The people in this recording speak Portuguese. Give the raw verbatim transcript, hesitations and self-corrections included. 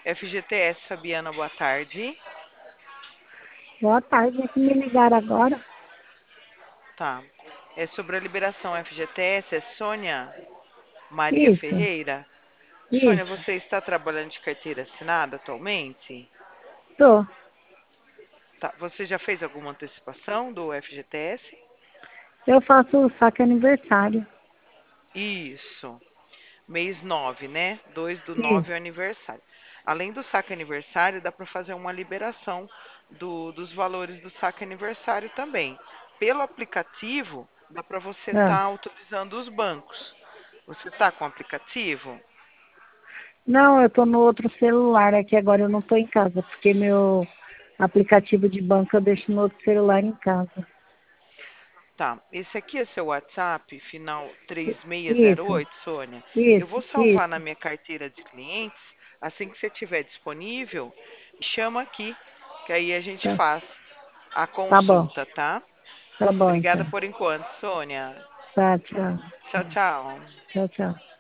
F G T S Fabiana, boa tarde. Boa tarde, é que me ligaram agora. Tá. É sobre a liberação F G T S, é Sônia Maria Isso, Ferreira. Sônia, isso. você está trabalhando de carteira assinada atualmente? Tô. Tá. Você já fez alguma antecipação do F G T S? Eu faço o saque aniversário. Isso. Mês nove, né? Dois do nove é o Isso. aniversário. Além do saque aniversário, dá para fazer uma liberação do- dos valores do saque aniversário também. Pelo aplicativo, dá para você estar Ah. autorizando os bancos. Você está com o aplicativo? Não, eu tô no outro celular aqui agora, eu não tô em casa, porque meu aplicativo de banco eu deixo no outro celular em casa. Tá. Esse aqui é seu WhatsApp, final três seis zero Isso, oito, Sônia. Eu vou isso, salvar na isso. minha carteira de clientes. Assim que você tiver disponível, chama aqui, que aí a gente Tá, faz a tá bom, consulta, tá? tá bom Obrigada então. por enquanto, Sônia. Tá, tchau. Tchau, tchau. Tchau, tchau.